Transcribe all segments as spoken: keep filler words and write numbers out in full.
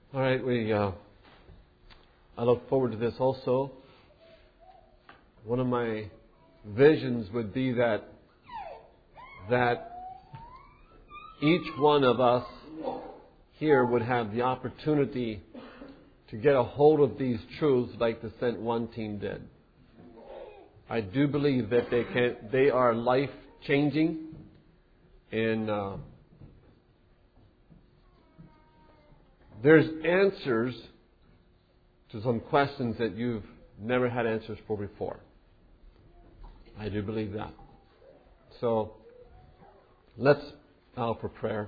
All right, we. Uh, I look forward to this also. One of my visions would be that that each one of us here would have the opportunity to get a hold of these truths like the Sent One team did. I do believe that they can. They are life changing, and uh, there's answers to some questions that you've never had answers for before. I do believe that. So, let's bow for prayer.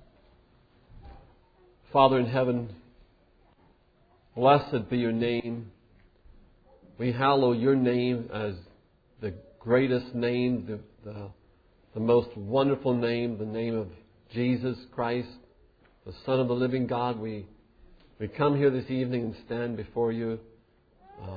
Father in heaven, blessed be your name. We hallow your name as the greatest name, the, the, the most wonderful name, the name of Jesus Christ, the Son of the living God. We we come here this evening and stand before you, uh,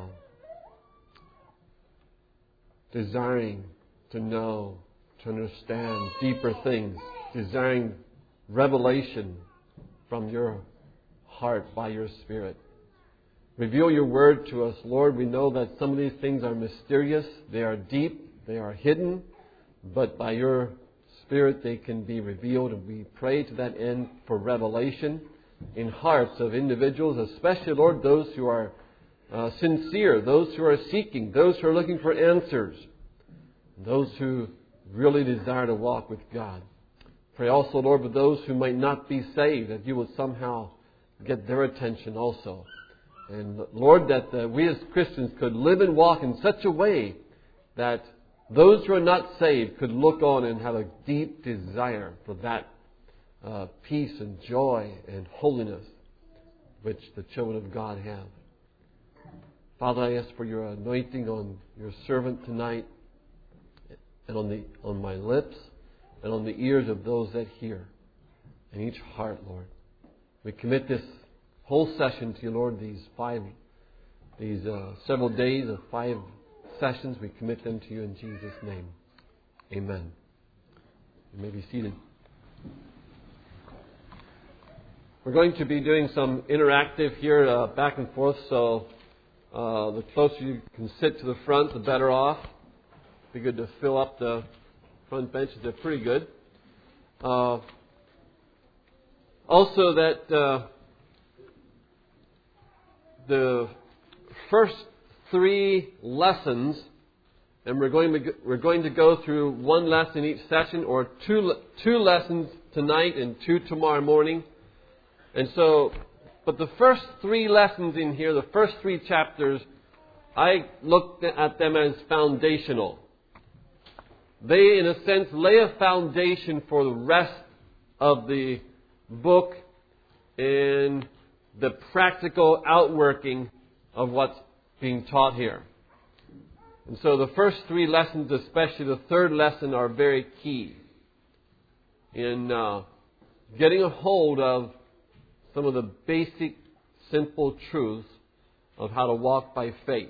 desiring to know, to understand deeper things, desiring revelation from your heart by your Spirit. Reveal your word to us, Lord. We know that some of these things are mysterious, they are deep, they are hidden, but by your Spirit they can be revealed, and we pray to that end for revelation in hearts of individuals, especially, Lord, those who are uh, sincere, those who are seeking, those who are looking for answers, those who really desire to walk with God. Pray also, Lord, for those who might not be saved, that you would somehow get their attention also. And Lord, that uh, we as Christians could live and walk in such a way that those who are not saved could look on and have a deep desire for that uh, peace and joy and holiness which the children of God have. Father, I ask for your anointing on your servant tonight, and on the on my lips, and on the ears of those that hear, and each heart, Lord. We commit this whole session to you, Lord. These five, these uh, several days of five sessions, we commit them to you in Jesus' name. Amen. You may be seated. We're going to be doing some interactive here, uh, back and forth. So uh, the closer you can sit to the front, the better off. Be good to fill up the front benches. They're pretty good. Uh, also, that uh, the first three lessons, and we're going to we're going to go through one lesson each session, or two two lessons tonight and two tomorrow morning. And so, but the first three lessons in here, the first three chapters, I looked at them as foundational. They, in a sense, lay a foundation for the rest of the book and the practical outworking of what's being taught here. And so the first three lessons, especially the third lesson, are very key in uh, getting a hold of some of the basic, simple truths of how to walk by faith.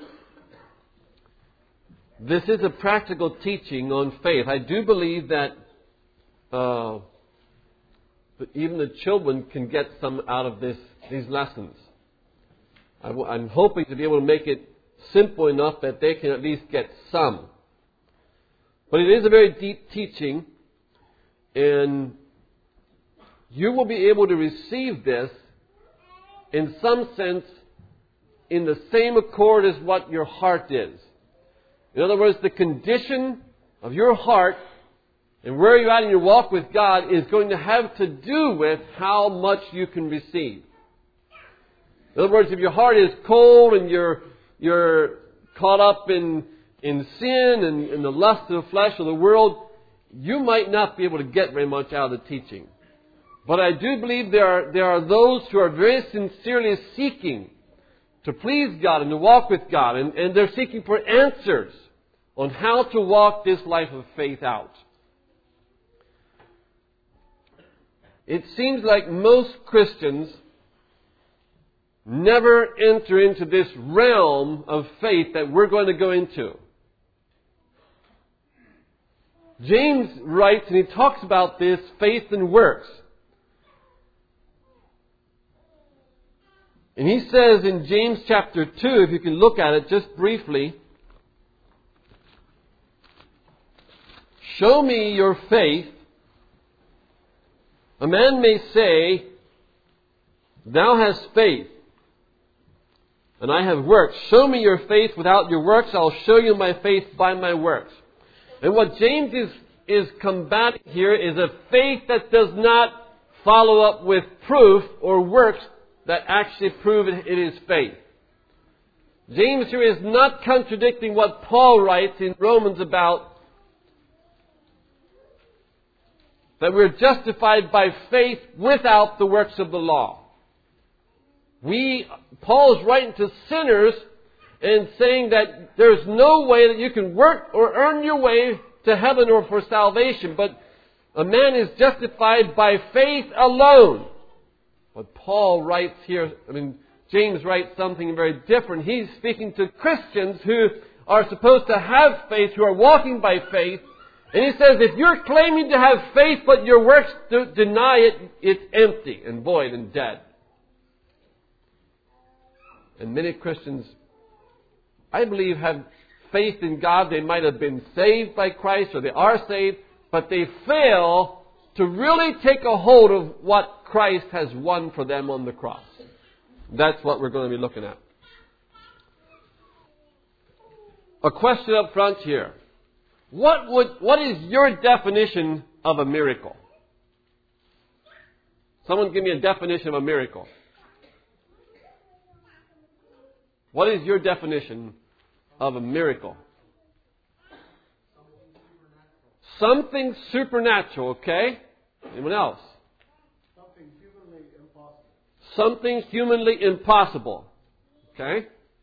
This is a practical teaching on faith. I do believe that uh, even the children can get some out of this these lessons. I w- I'm hoping to be able to make it simple enough that they can at least get some. But it is a very deep teaching, and you will be able to receive this in some sense in the same accord as what your heart is. In other words, the condition of your heart and where you're at in your walk with God is going to have to do with how much you can receive. In other words, if your heart is cold and you're you're caught up in in sin and in the lust of the flesh or the world, you might not be able to get very much out of the teaching. But I do believe there are there are those who are very sincerely seeking to please God and to walk with God, and, and they're seeking for answers on how to walk this life of faith out. It seems like most Christians never enter into this realm of faith that we're going to go into. James writes, and he talks about this, faith and works. And he says in James chapter two, if you can look at it just briefly, show me your faith. A man may say, thou hast faith, and I have works. Show me your faith without your works. I'll show you my faith by my works. And what James is, is combating here is a faith that does not follow up with proof or works that actually prove it, it is faith. James here is not contradicting what Paul writes in Romans about that we're justified by faith without the works of the law. We, Paul is writing to sinners and saying that there's no way that you can work or earn your way to heaven or for salvation, but a man is justified by faith alone. But Paul writes here, I mean, James writes something very different. He's speaking to Christians who are supposed to have faith, who are walking by faith. And he says, if you're claiming to have faith but your works do deny it, it's empty and void and dead. And many Christians, I believe, have faith in God. They might have been saved by Christ or they are saved, but they fail to really take a hold of what Christ has won for them on the cross. That's what we're going to be looking at. A question up front here. What would, what is your definition of a miracle? Someone give me a definition of a miracle. What is your definition of a miracle? Something supernatural, okay? Anyone else? Something humanly impossible. Something humanly impossible, okay?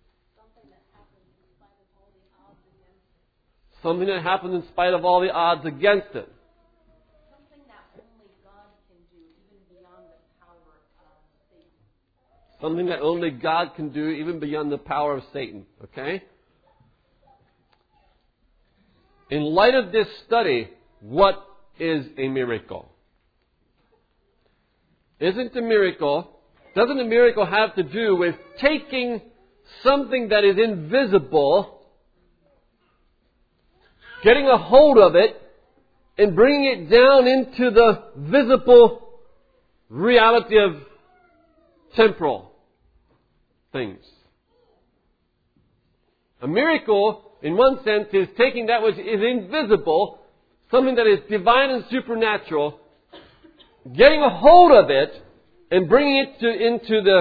Something that happens in spite of all the odds against it. Something that only God can do, even beyond the power of Satan. Something that only God can do, even beyond the power of Satan. Okay? In light of this study, what is a miracle? Isn't a miracle, doesn't a miracle have to do with taking something that is invisible, getting a hold of it, and bringing it down into the visible reality of temporal things? A miracle, in one sense, is taking that which is invisible, something that is divine and supernatural, getting a hold of it, and bringing it to, into the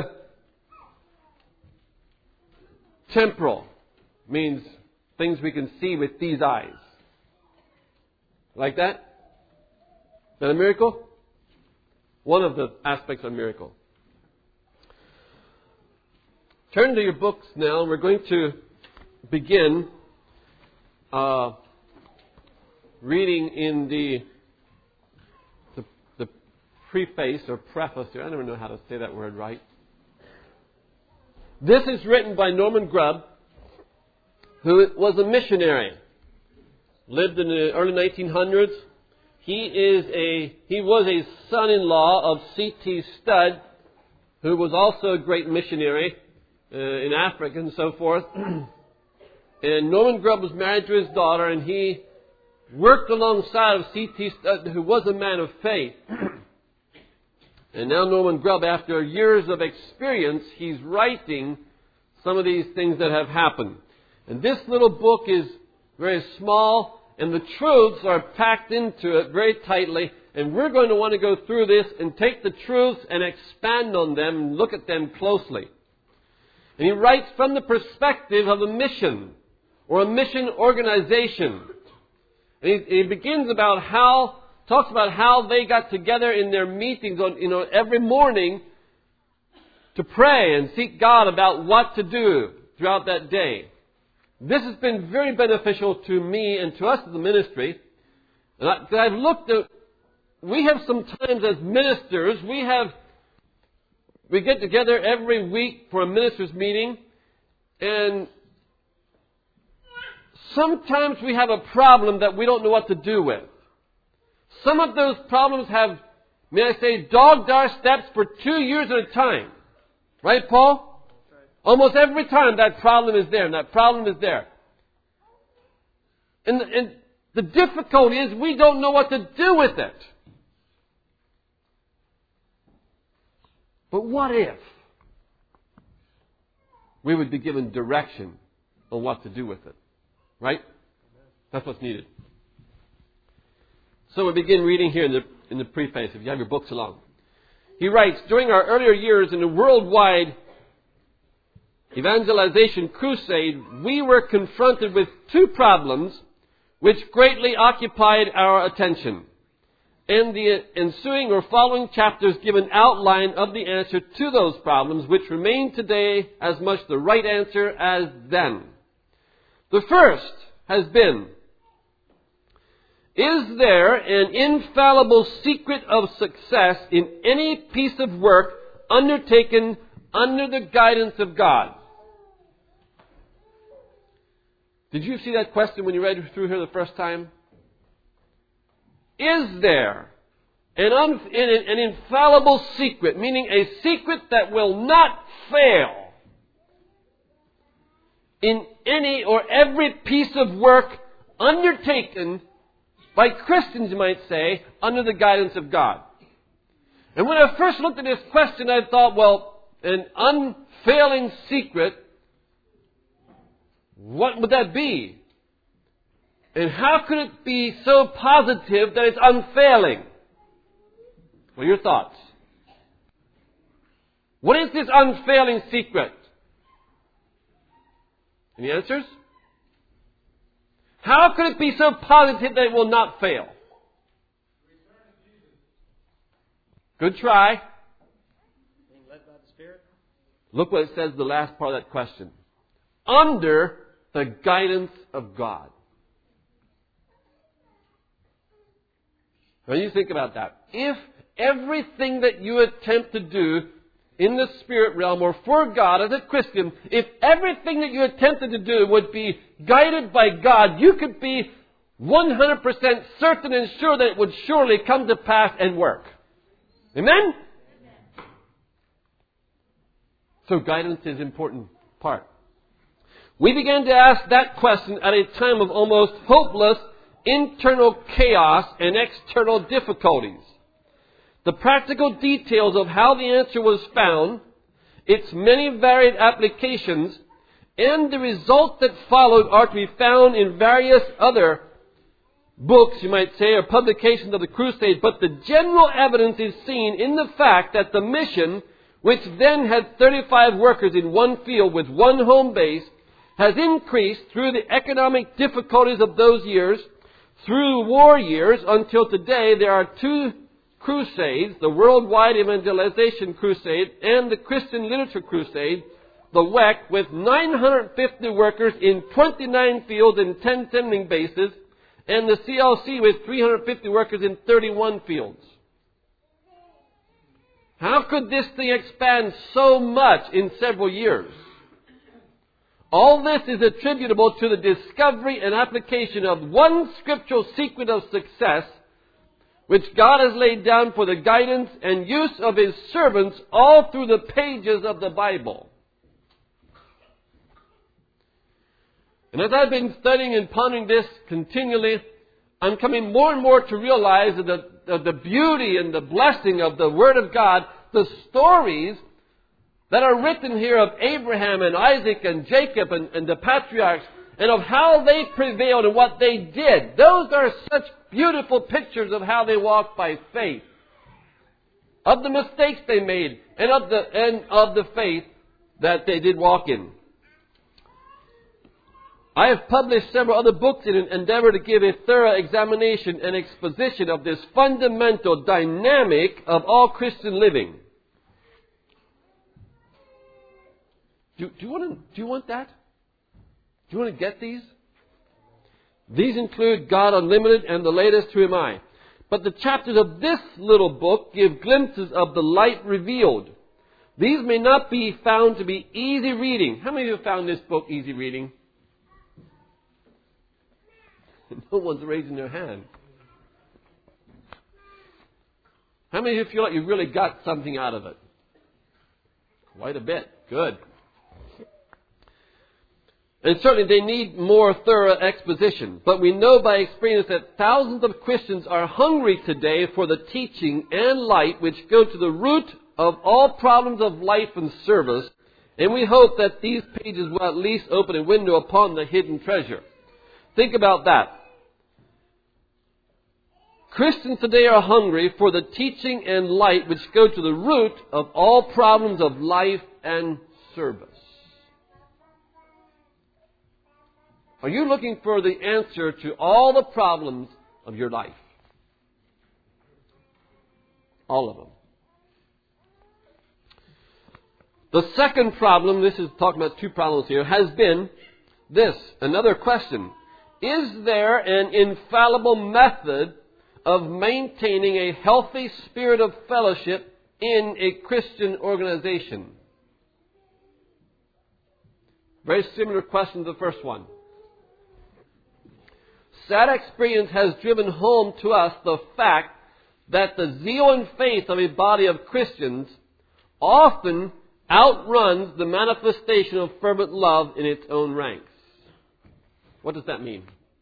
temporal. Means things we can see with these eyes. Like that? Is that a miracle? One of the aspects of a miracle. Turn to your books now. We're going to begin uh, reading in the, the the preface or preface here. I never know how to say that word right. This is written by Norman Grubb, who was a missionary. Lived in the early nineteen hundreds. He is a he was a son-in-law of C T Studd, who was also a great missionary uh, in Africa and so forth. And Norman Grubb was married to his daughter, and he worked alongside of C T Studd, who was a man of faith. And now Norman Grubb, after years of experience, he's writing some of these things that have happened. And this little book is very small, and the truths are packed into it very tightly. And we're going to want to go through this and take the truths and expand on them and look at them closely. And he writes from the perspective of a mission or a mission organization. And he, he begins about how, talks about how they got together in their meetings on, you know, every morning to pray and seek God about what to do throughout that day. This has been very beneficial to me and to us as a ministry. And I, I've looked at, we have sometimes as ministers, we have, we get together every week for a ministers meeting, and sometimes we have a problem that we don't know what to do with. Some of those problems have, may I say, dogged our steps for two years at a time. Right, Paul? Almost every time that problem is there, and that problem is there. And the, and the difficulty is we don't know what to do with it. But what if we would be given direction on what to do with it? Right? That's what's needed. So we begin reading here in the, in the preface, if you have your books along. He writes, during our earlier years in the worldwide evangelization crusade, we were confronted with two problems which greatly occupied our attention. And the ensuing or following chapters give an outline of the answer to those problems, which remain today as much the right answer as then. The first has been, is there an infallible secret of success in any piece of work undertaken under the guidance of God? Did you see that question when you read through here the first time? Is there an, un, an, an infallible secret, meaning a secret that will not fail in any or every piece of work undertaken by Christians, you might say, under the guidance of God? And when I first looked at this question, I thought, well, an unfailing secret, what would that be? And how could it be so positive that it's unfailing? What are your thoughts? What is this unfailing secret? Any answers? How could it be so positive that it will not fail? Good try. Being led by the Spirit. Look what it says in the last part of that question. Under the guidance of God. Now you think about that. If everything that you attempt to do in the spirit realm or for God as a Christian, if everything that you attempted to do would be guided by God, you could be one hundred percent certain and sure that it would surely come to pass and work. Amen? Amen. So guidance is an important part. We began to ask that question at a time of almost hopeless internal chaos and external difficulties. The practical details of how the answer was found, its many varied applications, and the result that followed are to be found in various other books, you might say, or publications of the crusade. But the general evidence is seen in the fact that the mission, which then had thirty-five workers in one field with one home base, has increased through the economic difficulties of those years, through war years, until today there are two crusades, the Worldwide Evangelization Crusade and the Christian Literature Crusade, the W E C, with nine hundred fifty workers in twenty-nine fields and ten sending bases, and the C L C with three hundred fifty workers in thirty-one fields. How could this thing expand so much in several years? All this is attributable to the discovery and application of one scriptural secret of success, which God has laid down for the guidance and use of His servants all through the pages of the Bible. And as I've been studying and pondering this continually, I'm coming more and more to realize that the, the, the beauty and the blessing of the Word of God, the stories that are written here of Abraham and Isaac and Jacob and, and the patriarchs, and of how they prevailed and what they did. Those are such beautiful pictures of how they walked by faith, of the mistakes they made, and of the and of the faith that they did walk in. I have published several other books in an endeavor to give a thorough examination and exposition of this fundamental dynamic of all Christian living. Do, do you want to, do you want that? Do you want to get these? These include God Unlimited and the latest Who Am I? But the chapters of this little book give glimpses of the light revealed. These may not be found to be easy reading. How many of you have found this book easy reading? No one's raising their hand. How many of you feel like you really got something out of it? Quite a bit. Good. And certainly they need more thorough exposition. But we know by experience that thousands of Christians are hungry today for the teaching and light which go to the root of all problems of life and service. And we hope that these pages will at least open a window upon the hidden treasure. Think about that. Christians today are hungry for the teaching and light which go to the root of all problems of life and service. Are you looking for the answer to all the problems of your life? All of them. The second problem, this is talking about two problems here, has been this. Another question. Is there an infallible method of maintaining a healthy spirit of fellowship in a Christian organization? Very similar question to the first one. Sad experience has driven home to us the fact that the zeal and faith of a body of Christians often outruns the manifestation of fervent love in its own ranks. What does that mean?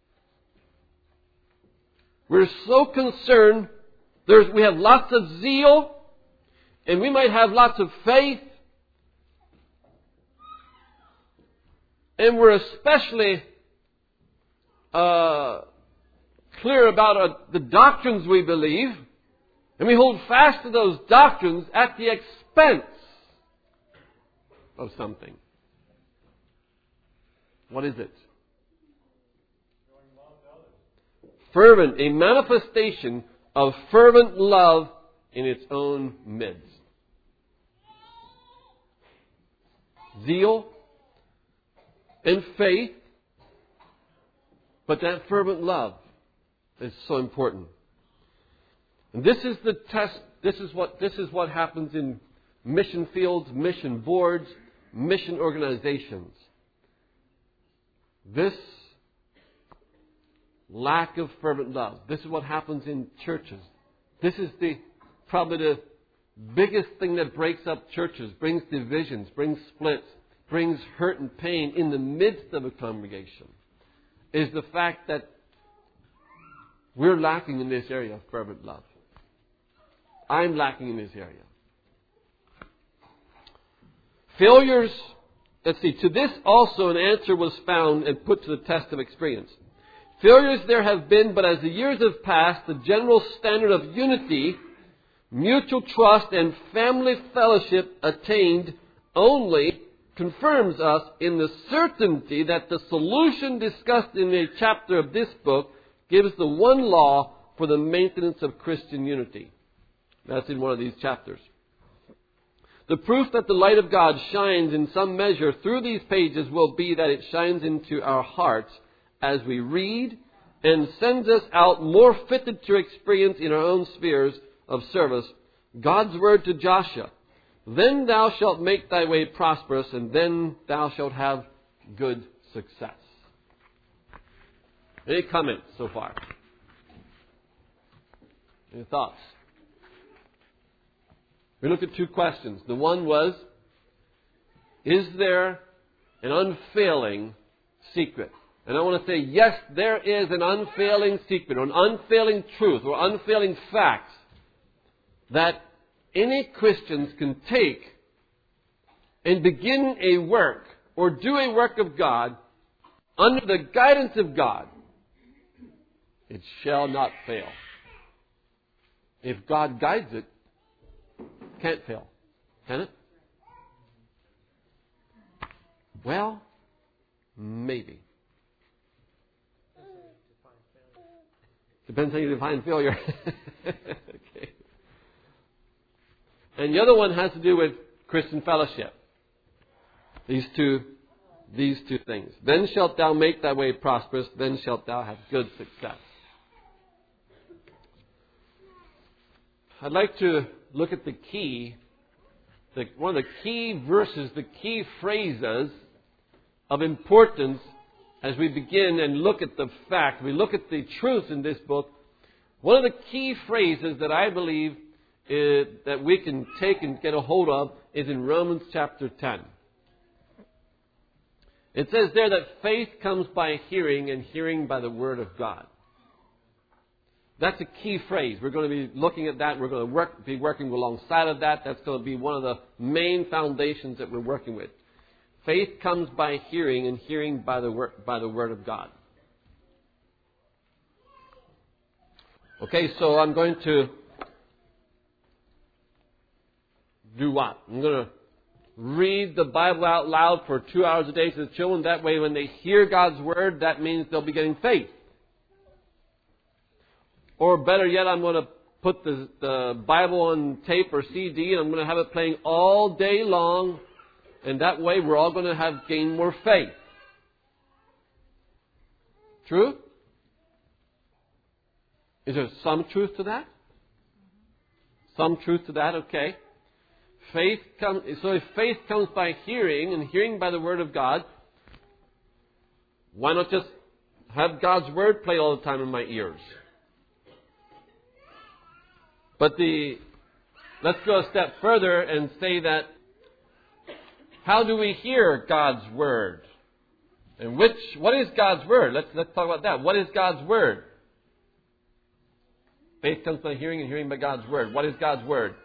We're so concerned, there's, we have lots of zeal, and we might have lots of faith, and we're especially uh, clear about uh, the doctrines we believe, and we hold fast to those doctrines at the expense of something. What is it? Fervent, a manifestation of fervent love in its own midst. Zeal and faith, but that fervent love is so important. And this is the test. This is what this is what happens in mission fields, mission boards, mission organizations. This lack of fervent love. This is what happens in churches. This is the probably the biggest thing that breaks up churches, brings divisions, brings splits, brings hurt and pain in the midst of a congregation, is the fact that we're lacking in this area of fervent love. I'm lacking in this area. Failures, let's see, to this also an answer was found and put to the test of experience. Failures there have been, but as the years have passed, the general standard of unity, mutual trust, and family fellowship attained only confirms us in the certainty that the solution discussed in a chapter of this book gives the one law for the maintenance of Christian unity. That's in one of these chapters. The proof that the light of God shines in some measure through these pages will be that it shines into our hearts as we read and sends us out more fitted to experience in our own spheres of service God's word to Joshua. Then thou shalt make thy way prosperous, and then thou shalt have good success. Any comments so far? Any thoughts? We looked at two questions. The one was, is there an unfailing secret? And I want to say, yes, there is an unfailing secret, or an unfailing truth, or unfailing fact that any Christians can take and begin a work or do a work of God under the guidance of God. It shall not fail. If God guides it, it can't fail. Can it? Well, maybe. Depends how you define failure. Okay. And the other one has to do with Christian fellowship. These two, these two things. Then shalt thou make thy way prosperous, then shalt thou have good success. I'd like to look at the key, the, one of the key verses, the key phrases of importance as we begin and look at the fact, we look at the truth in this book. One of the key phrases that I believe is, that we can take and get a hold of is in Romans chapter ten. It says there that faith comes by hearing, and hearing by the Word of God. That's a key phrase. We're going to be looking at that. We're going to work, be working alongside of that. That's going to be one of the main foundations that we're working with. Faith comes by hearing, and hearing by the word, by the Word of God. Okay, so I'm going to do what? I'm going to read the Bible out loud for two hours a day to the children. That way, when they hear God's Word, that means they'll be getting faith. Or better yet, I'm going to put the, the Bible on tape or C D, and I'm going to have it playing all day long. And that way, we're all going to have gained more faith. True? Is there some truth to that? Some truth to that, okay. Faith comes, so if faith comes by hearing, and hearing by the Word of God, why not just have God's Word play all the time in my ears? But the let's go a step further and say that how do we hear God's Word? And which what is God's Word? Let's let's talk about that. What is God's Word? Faith comes by hearing, and hearing by God's Word. What is God's Word?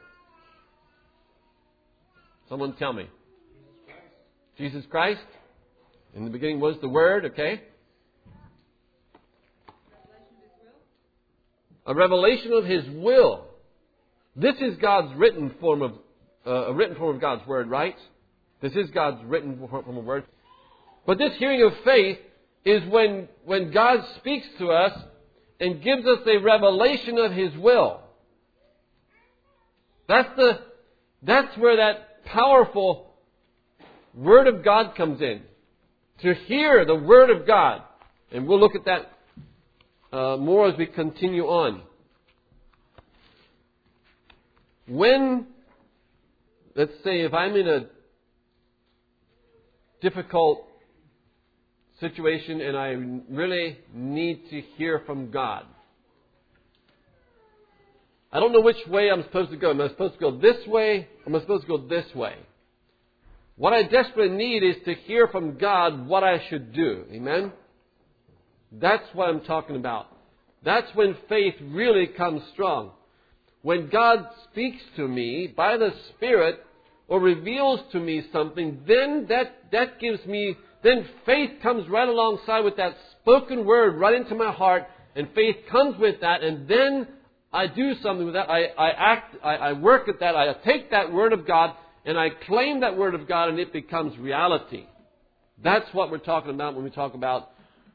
Someone tell me. Jesus Christ. In the beginning was the Word, okay? A revelation of His will. This is God's written form of uh, a written form of God's Word, right? This is God's written form of Word. But this hearing of faith is when when God speaks to us and gives us a revelation of His will. That's the that's where that powerful Word of God comes in. To hear the Word of God. And we'll look at that uh, more as we continue on. When, let's say, if I'm in a difficult situation and I really need to hear from God, I don't know which way I'm supposed to go. Am I supposed to go this way or am I supposed to go this way? What I desperately need is to hear from God what I should do. Amen? That's what I'm talking about. That's when faith really comes strong. When God speaks to me by the Spirit or reveals to me something, then that, that gives me, then faith comes right alongside with that spoken word right into my heart, and faith comes with that, and then I do something with that. I, I act, I, I work at that, I take that Word of God, and I claim that Word of God, and it becomes reality. That's what we're talking about when we talk about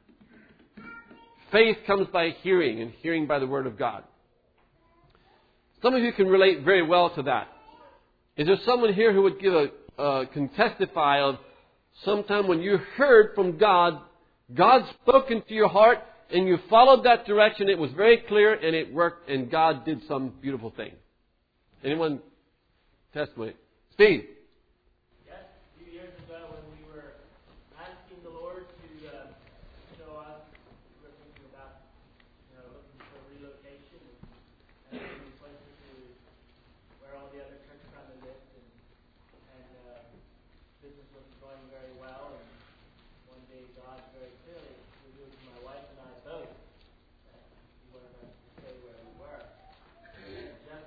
faith comes by hearing, and hearing by the Word of God. Some of you can relate very well to that. Is there someone here who would give a uh, can testify of sometime when you heard from God, God spoke into your heart, and you followed that direction? It was very clear, and it worked, and God did some beautiful thing. Anyone testimony? Speed. Yes, a few years ago when we were asking the Lord to uh, show us, we were thinking about, you know, looking for relocation and, and moving closer to where all the other church family lived, and, and uh, business wasn't going very well. And one day God very clearly revealed to my wife and I both that He wanted us to stay where we were. And just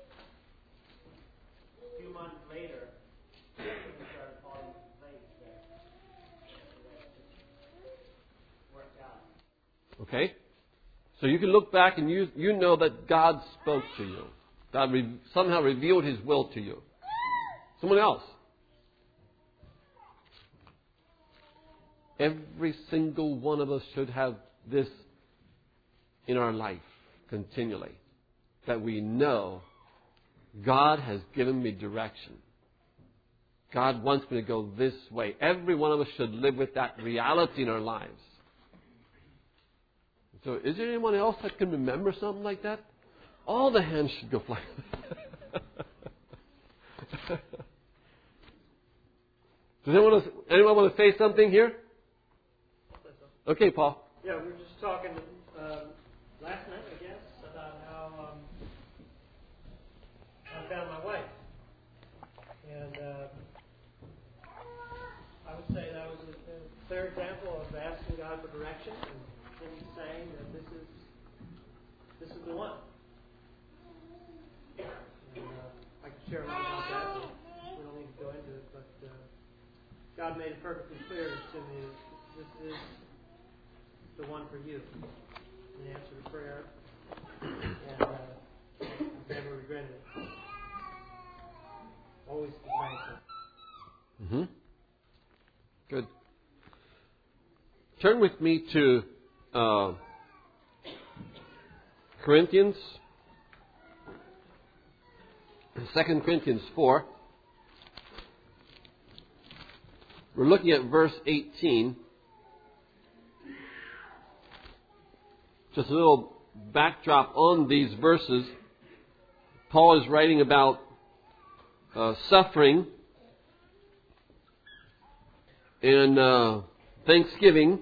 a few months later, things started falling into place that, that just worked out. Okay? So you can look back and you you know that God spoke to you. God re- somehow revealed His will to you. Someone else. Every single one of us should have this in our life continually. That we know God has given me direction. God wants me to go this way. Every one of us should live with that reality in our lives. So is there anyone else that can remember something like that? All the hands should go flying. Does anyone, else, anyone want to say something here? Okay, Paul. Yeah, we were just talking um, last night, I guess, about how um, this is the one. And uh, I can share a lot about that, but we don't need to go into it. But uh, God made it perfectly clear to me that this is the one for you. An answer to prayer, and uh, I've never regretted it. Always be thankful. Mm-hmm. Good. Turn with me to uh, Corinthians, Second Corinthians four. We're looking at verse eighteen. Just a little backdrop on these verses. Paul is writing about uh, suffering and uh, thanksgiving.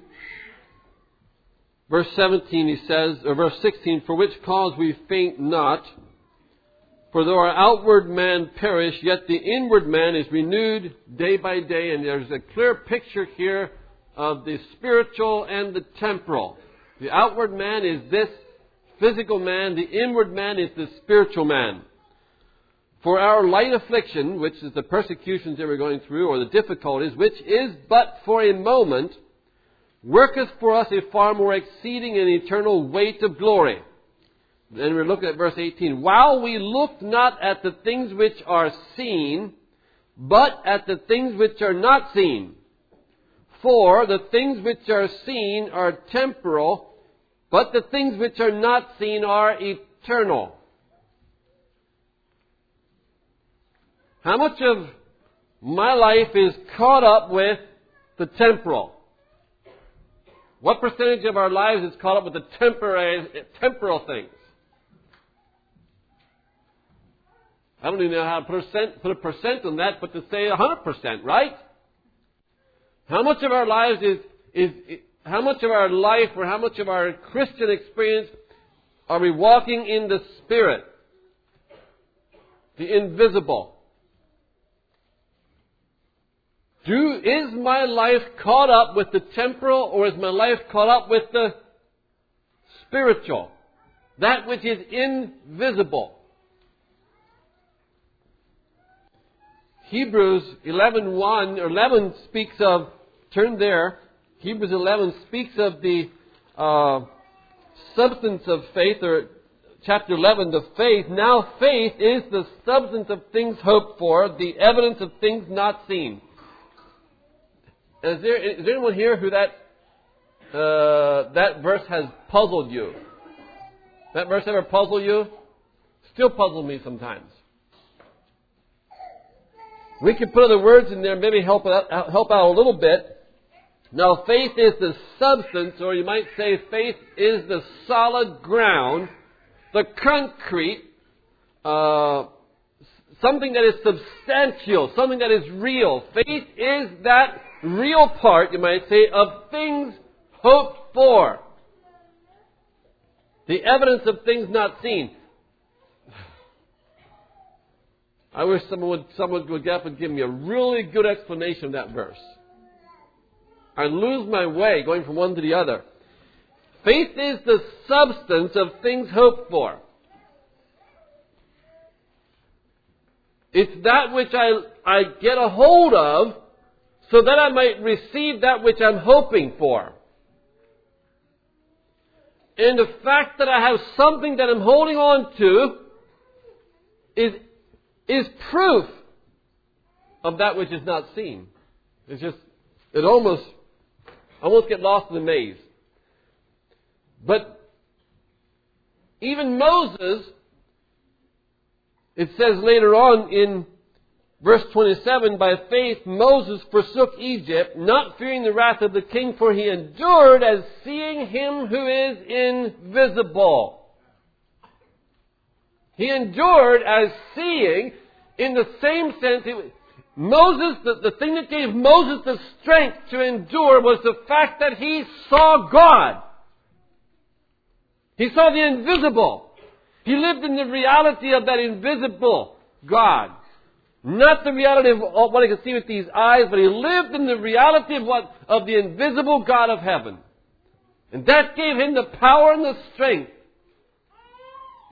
Verse seventeen, he says, or verse sixteen, for which cause we faint not. For though our outward man perish, yet the inward man is renewed day by day. And there's a clear picture here of the spiritual and the temporal. The outward man is this physical man. The inward man is the spiritual man. For our light affliction, which is the persecutions that we're going through, or the difficulties, which is but for a moment, worketh for us a far more exceeding and eternal weight of glory. Then we're looking at verse eighteen. While we look not at the things which are seen, but at the things which are not seen. For the things which are seen are temporal, but the things which are not seen are eternal. How much of my life is caught up with the temporal? What percentage of our lives is caught up with the temporary, temporal things? I don't even know how to put a percent, put a percent on that, but to say one hundred percent, right? How much of our lives is, is, is how much of our life or how much of our Christian experience are we walking in the Spirit? The invisible. Do, is my life caught up with the temporal, or is my life caught up with the spiritual? That which is invisible. Hebrews eleven one or eleven speaks of, turn there, Hebrews eleven speaks of the uh, substance of faith, or chapter eleven, the faith. Now faith is the substance of things hoped for, the evidence of things not seen. Is there, is there anyone here who that uh, that verse has puzzled you? That verse ever puzzle you? Still puzzle me sometimes. We can put other words in there, maybe help out, help out a little bit. Now, faith is the substance, or you might say faith is the solid ground, the concrete, uh, something that is substantial, something that is real. Faith is that real part, you might say, of things hoped for. The evidence of things not seen. I wish someone would, someone would get up and give me a really good explanation of that verse. I lose my way going from one to the other. Faith is the substance of things hoped for. It's that which I, I get a hold of so that I might receive that which I'm hoping for. And the fact that I have something that I'm holding on to is is proof of that which is not seen. It's just, it almost, almost get lost in the maze. But even Moses, it says later on in verse twenty-seven, by faith Moses forsook Egypt, not fearing the wrath of the king, for he endured as seeing him who is invisible. He endured as seeing, in the same sense, it, Moses, the, the thing that gave Moses the strength to endure was the fact that he saw God. He saw the invisible. He lived in the reality of that invisible God. Not the reality of what he could see with these eyes, but he lived in the reality of what, of the invisible God of heaven. And that gave him the power and the strength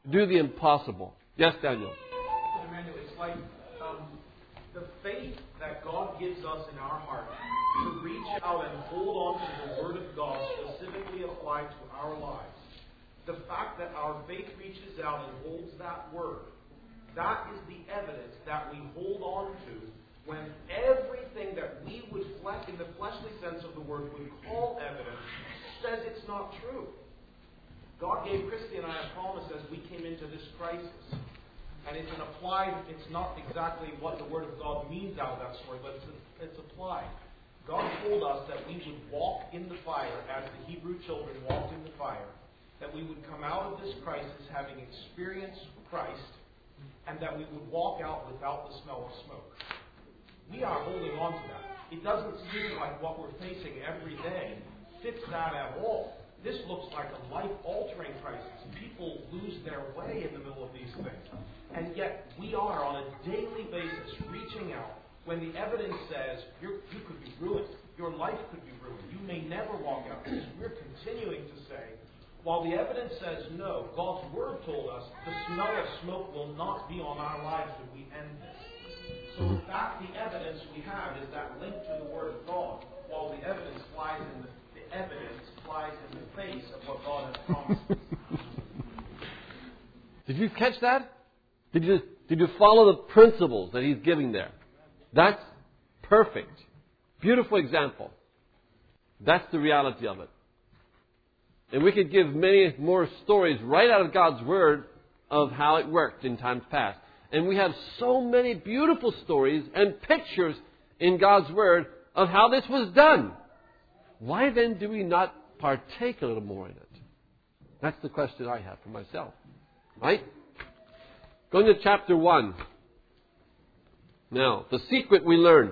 do the impossible. Yes, Daniel. Emmanuel, it's like um, the faith that God gives us in our heart to reach out and hold on to the Word of God specifically applied to our lives. The fact that our faith reaches out and holds that Word, that is the evidence that we hold on to when everything that we would, flesh, in the fleshly sense of the word, would call evidence, says it's not true. God gave Christy and I a promise as we came into this crisis. And it's an applied, it's not exactly what the Word of God means out of that story, but it's, it's applied. God told us that we would walk in the fire as the Hebrew children walked in the fire, that we would come out of this crisis having experienced Christ, and that we would walk out without the smell of smoke. We are holding on to that. It doesn't seem like what we're facing every day fits that at all. This looks like a life-altering crisis. People lose their way in the middle of these things. And yet we are on a daily basis reaching out when the evidence says you're, you could be ruined. Your life could be ruined. You may never walk out of this. We're continuing to say, while the evidence says no, God's Word told us the smell of smoke will not be on our lives when we end this. So that the evidence we have is that link to the Word of God, while the evidence flies in the, the evidence flies in the face of what God has promised. Did you catch that? Did you did you follow the principles that he's giving there? That's perfect. Beautiful example. That's the reality of it. And we could give many more stories right out of God's Word of how it worked in times past. And we have so many beautiful stories and pictures in God's Word of how this was done. Why then do we not partake a little more in it? That's the question I have for myself. Right? Going to chapter one. Now, the secret we learned.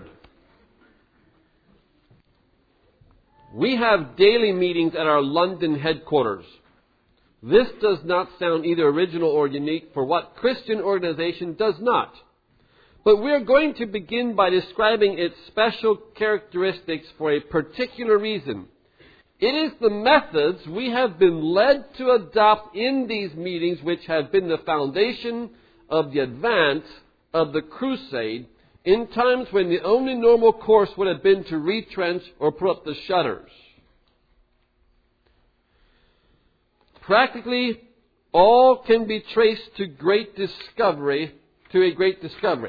We have daily meetings at our London headquarters. This does not sound either original or unique, for what Christian organization does not. But we are going to begin by describing its special characteristics for a particular reason. It is the methods we have been led to adopt in these meetings which have been the foundation of the advance of the crusade in times when the only normal course would have been to retrench or put up the shutters. Practically all can be traced to great discovery, to a great discovery.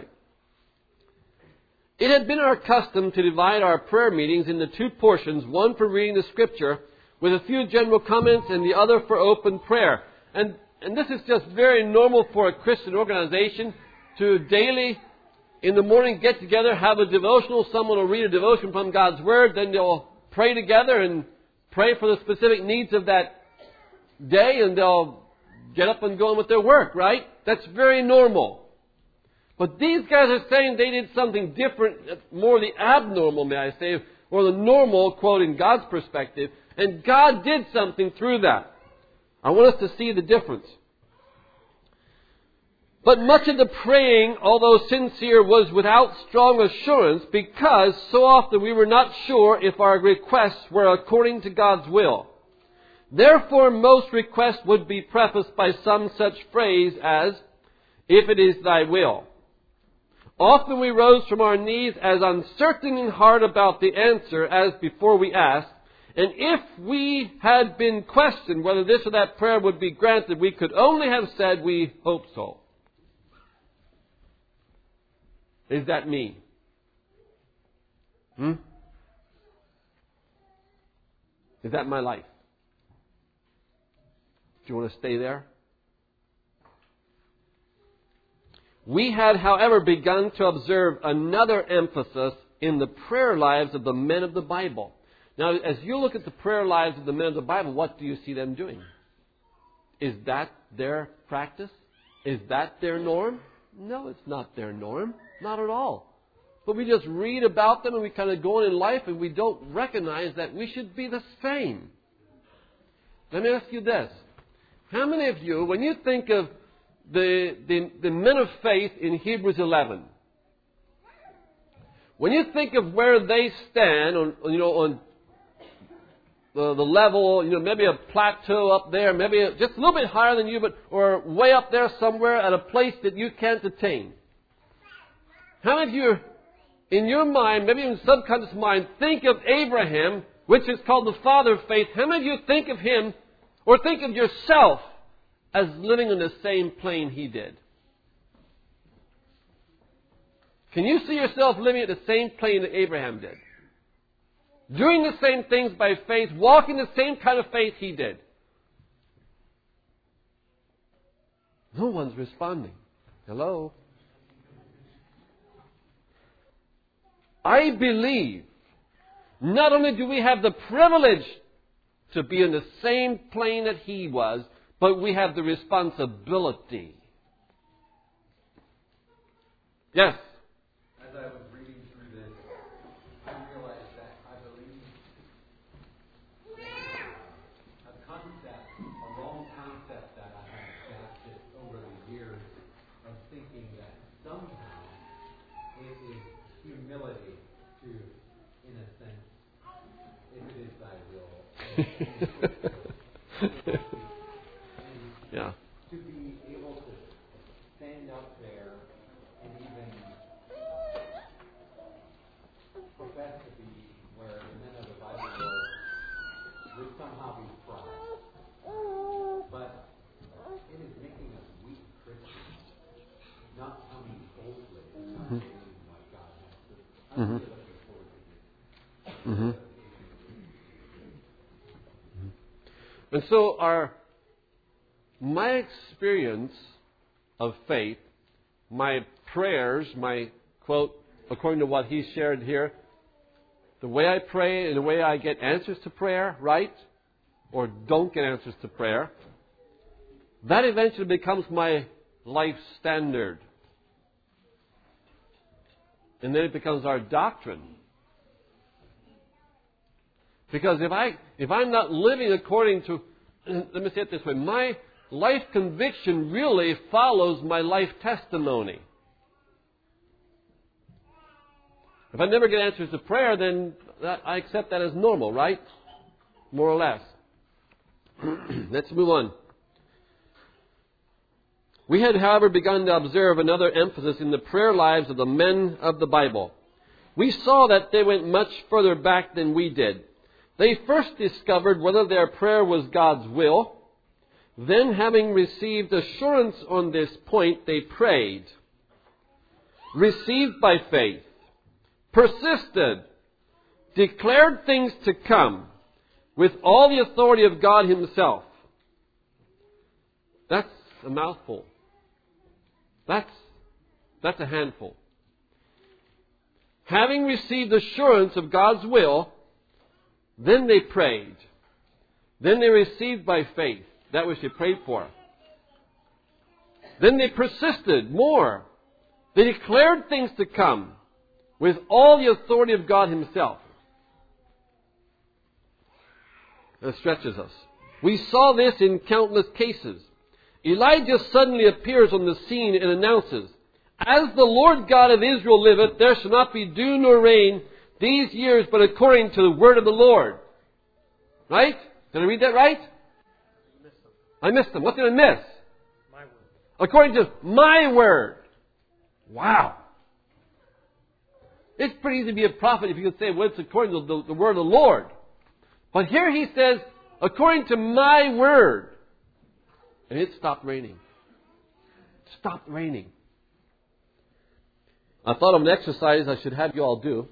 It had been our custom to divide our prayer meetings into two portions, one for reading the Scripture with a few general comments and the other for open prayer. And, and this is just very normal for a Christian organization to daily, in the morning, get together, have a devotional. Someone will read a devotion from God's Word, then they'll pray together and pray for the specific needs of that day, and they'll get up and go on with their work, right? That's very normal. But these guys are saying they did something different, more the abnormal, may I say, or the normal, quoting God's perspective. And God did something through that. I want us to see the difference. But much of the praying, although sincere, was without strong assurance because so often we were not sure if our requests were according to God's will. Therefore, most requests would be prefaced by some such phrase as, "If it is thy will." Often we rose from our knees as uncertain in heart about the answer as before we asked, and if we had been questioned whether this or that prayer would be granted, we could only have said we hope so. Is that me? Hmm? Is that my life? Do you want to stay there? We had, however, begun to observe another emphasis in the prayer lives of the men of the Bible. Now, as you look at the prayer lives of the men of the Bible, what do you see them doing? Is that their practice? Is that their norm? No, it's not their norm. Not at all. But we just read about them and we kind of go on in life and we don't recognize that we should be the same. Let me ask you this. How many of you, when you think of the, the, the men of faith in Hebrews eleven, when you think of where they stand on, you know, on the, the level, you know, maybe a plateau up there, maybe a, just a little bit higher than you, but or way up there somewhere at a place that you can't attain. How many of you, in your mind, maybe in subconscious mind, think of Abraham, which is called the father of faith? How many of you think of him or think of yourself as living on the same plane he did? Can you see yourself living at the same plane that Abraham did? Doing the same things by faith, walking the same kind of faith he did? No one's responding. Hello? I believe not only do we have the privilege to be in the same plane that he was, but we have the responsibility. Yes? As I was reading through this, I realized that I believe a concept, a wrong concept that I have adapted over the years of thinking that somehow it is humility to, in a sense, if it is thy will, Yeah. to be able to stand up there and even profess to be where the men of the Bible will, would somehow be proud. But it is making us weak Christians, not coming boldly, not Mm-hmm. saying what God has to. I'm Mm-hmm. really looking forward to this. Mm-hmm. And so our my experience of faith, my prayers, my quote, according to what he shared here, the way I pray and the way I get answers to prayer, right? Or don't get answers to prayer, that eventually becomes my life standard. And then it becomes our doctrine. Because if I if I'm not living according to, let me say it this way, my life conviction really follows my life testimony. If I never get answers to prayer, then that, I accept that as normal, right? More or less. Let's move on. We had, however, begun to observe another emphasis in the prayer lives of the men of the Bible. We saw that they went much further back than we did. They first discovered whether their prayer was God's will. Then, having received assurance on this point, they prayed, received by faith, persisted, declared things to come with all the authority of God Himself. That's a mouthful. That's, that's a handful. Having received assurance of God's will, then they prayed. Then they received by faith that which they prayed for. Then they persisted more. They declared things to come with all the authority of God Himself. That stretches us. We saw this in countless cases. Elijah suddenly appears on the scene and announces, "As the Lord God of Israel liveth, there shall not be dew nor rain these years, but according to the word of the Lord." Right? Did I read that right? I missed them. What did I miss? My word. According to my word. Wow. It's pretty easy to be a prophet if you could say, well, it's according to the, the word of the Lord. But here he says, according to my word. And it stopped raining. It stopped raining. I thought of an exercise I should have you all do.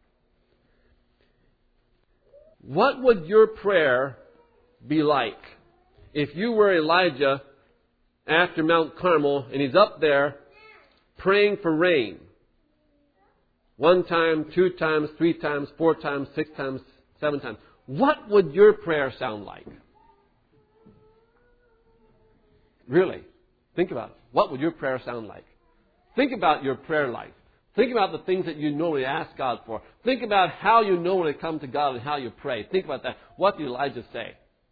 What would your prayer be like if you were Elijah after Mount Carmel and he's up there praying for rain? One time, two times, three times, four times, six times, seven times. What would your prayer sound like? Really? Think about it. What would your prayer sound like? Think about your prayer life. Think about the things that you normally ask God for. Think about how you normally come to God and how you pray. Think about that. What did Elijah say?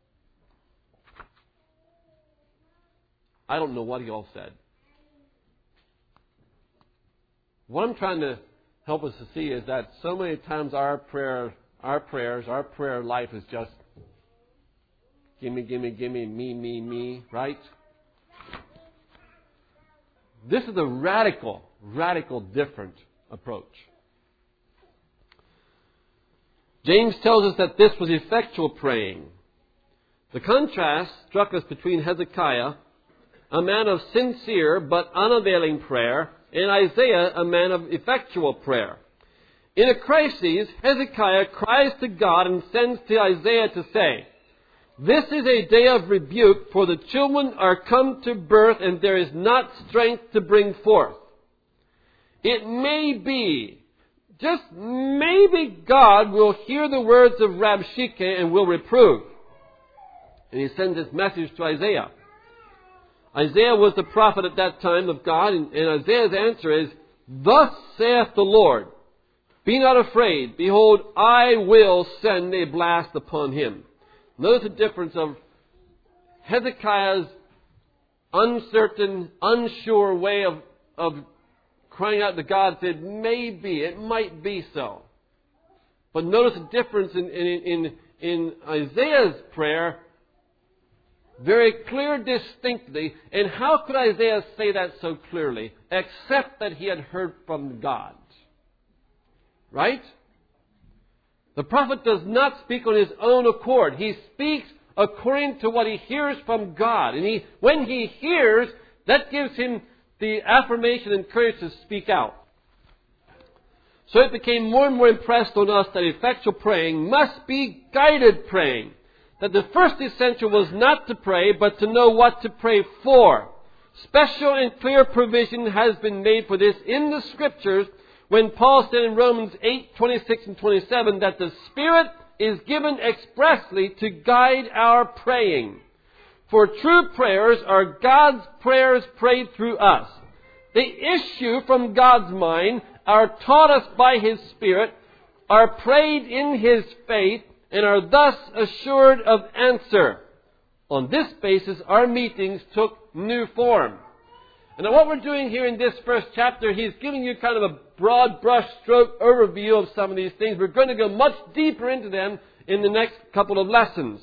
I don't know what he all said. What I'm trying to help us to see is that so many times our prayer, our prayers, our prayer life is just Gimme, gimme, gimme, me, me, me, right? This is a radical, radical different approach. James tells us that this was effectual praying. The contrast struck us between Hezekiah, a man of sincere but unavailing prayer, and Isaiah, a man of effectual prayer. In a crisis, Hezekiah cries to God and sends to Isaiah to say, "This is a day of rebuke, for the children are come to birth, and there is not strength to bring forth. It may be, just maybe God will hear the words of Rabshakeh and will reprove." And he sends this message to Isaiah. Isaiah was the prophet at that time of God, and, and Isaiah's answer is, "Thus saith the Lord, be not afraid. Behold, I will send a blast upon him." Notice the difference of Hezekiah's uncertain, unsure way of, of crying out to God, said, maybe, it might be so. But notice the difference in, in, in, in Isaiah's prayer, very clear distinctly. And how could Isaiah say that so clearly? Except that he had heard from God. Right? The prophet does not speak on his own accord. He speaks according to what he hears from God. And he, when he hears, that gives him the affirmation and courage to speak out. So it became more and more impressed on us that effectual praying must be guided praying. That the first essential was not to pray, but to know what to pray for. Special and clear provision has been made for this in the Scriptures, when Paul said in Romans eight, twenty-six and twenty-seven that the Spirit is given expressly to guide our praying. For true prayers are God's prayers prayed through us. They issue from God's mind, are taught us by His Spirit, are prayed in His faith, and are thus assured of answer. On this basis, our meetings took new form. And what we're doing here in this first chapter, he's giving you kind of a broad brush stroke overview of some of these things. We're going to go much deeper into them in the next couple of lessons.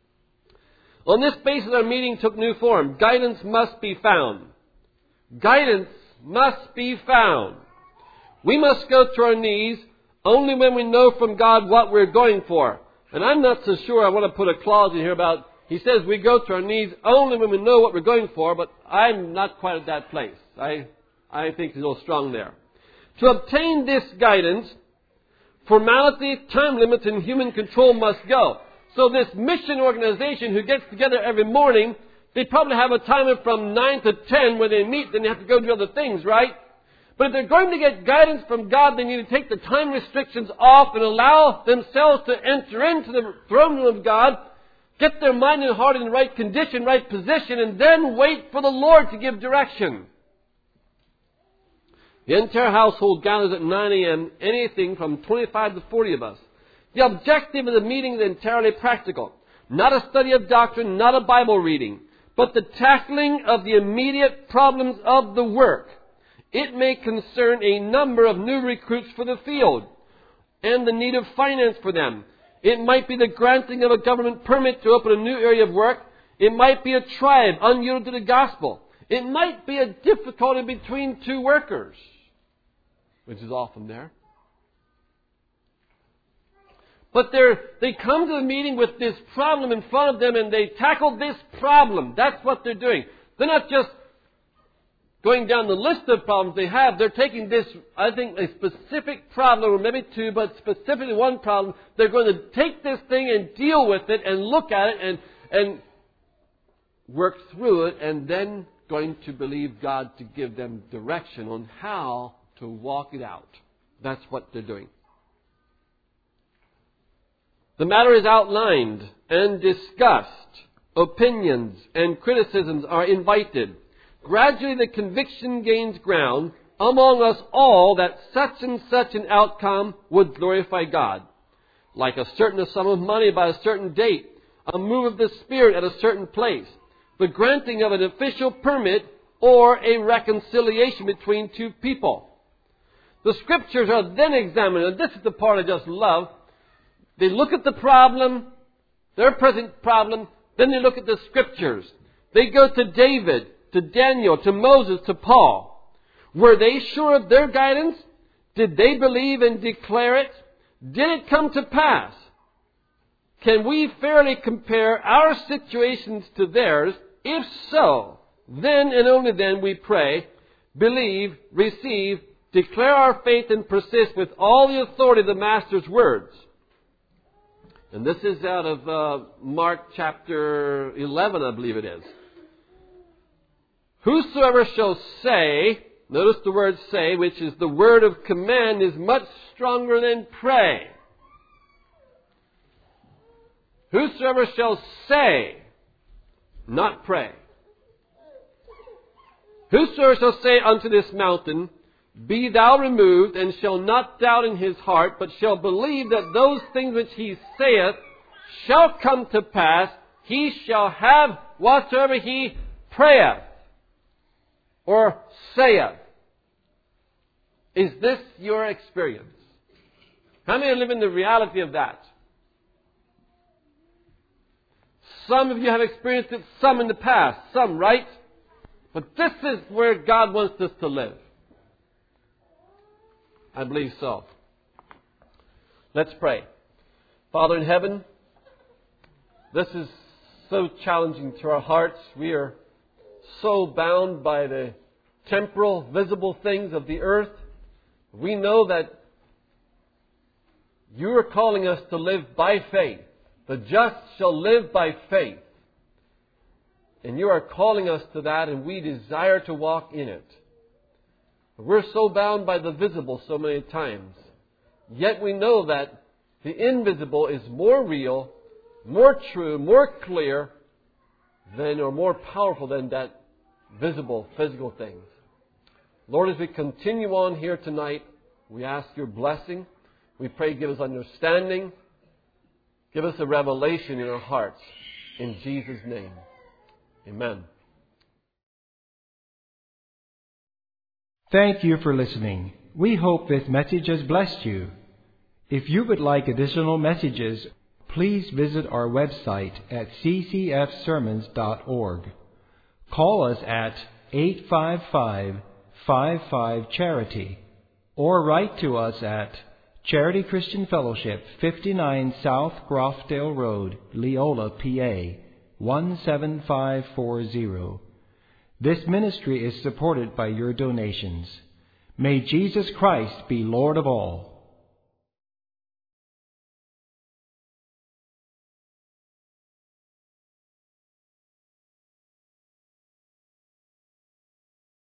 On this basis, our meeting took new form. Guidance must be found. Guidance must be found. We must go to our knees only when we know from God what we're going for. And I'm not so sure I want to put a clause in here about, he says we go to our knees only when we know what we're going for, but I'm not quite at that place. I, I think it's a little strong there. To obtain this guidance, formality, time limits, and human control must go. So this mission organization who gets together every morning, they probably have a timer from nine to ten when they meet, then they have to go do other things, right? But if they're going to get guidance from God, they need to take the time restrictions off and allow themselves to enter into the throne room of God, get their mind and heart in the right condition, right position, and then wait for the Lord to give direction. The entire household gathers at nine a.m., anything from twenty-five to forty of us. The objective of the meeting is entirely practical. Not a study of doctrine, not a Bible reading, but the tackling of the immediate problems of the work. It may concern a number of new recruits for the field and the need of finance for them. It might be the granting of a government permit to open a new area of work. It might be a tribe unyielded to the gospel. It might be a difficulty between two workers, which is often there. But they're, they come to the meeting with this problem in front of them and they tackle this problem. That's what they're doing. They're not just going down the list of problems they have. They're taking this, I think, a specific problem, or maybe two, but specifically one problem. They're going to take this thing and deal with it and look at it and, and work through it, and then going to believe God to give them direction on how to walk it out. That's what they're doing. The matter is outlined and discussed. Opinions and criticisms are invited. Gradually the conviction gains ground among us all that such and such an outcome would glorify God. Like a certain sum of money by a certain date, a move of the Spirit at a certain place, the granting of an official permit, or a reconciliation between two people. The Scriptures are then examined, and this is the part I just love. They look at the problem, their present problem, Then they look at the Scriptures. They go to David, to Daniel, to Moses, to Paul. Were they sure of their guidance? Did they believe and declare it? Did it come to pass? Can we fairly compare our situations to theirs? If so, then and only then we pray, believe, receive, declare our faith and persist with all the authority of the Master's words. And this is out of uh, Mark chapter eleven, I believe it is. Whosoever shall say, notice the word say, which is the word of command, is much stronger than pray. Whosoever shall say, not pray. Whosoever shall say unto this mountain, be thou removed, and shall not doubt in his heart, but shall believe that those things which he saith shall come to pass, he shall have whatsoever he prayeth or saith. Is this your experience? How many live in the reality of that? Some of you have experienced it, some in the past, some, right? But this is where God wants us to live. I believe so. Let's pray. Father in heaven, this is so challenging to our hearts. We are so bound by the temporal, visible things of the earth. We know that you are calling us to live by faith. The just shall live by faith. And you are calling us to that, and we desire to walk in it. We're so bound by the visible so many times. Yet we know that the invisible is more real, more true, more clear than, or more powerful than that visible, physical things. Lord, as we continue on here tonight, we ask your blessing. We pray give us understanding. Give us a revelation in our hearts. In Jesus' name. Amen. Thank you for listening. We hope this message has blessed you. If you would like additional messages, please visit our website at c c f sermons dot org. Call us at eight five five, five five, charity or write to us at Charity Christian Fellowship, fifty-nine South Grofdale Road, Leola, P A, one seven five four zero. This ministry is supported by your donations. May Jesus Christ be Lord of all.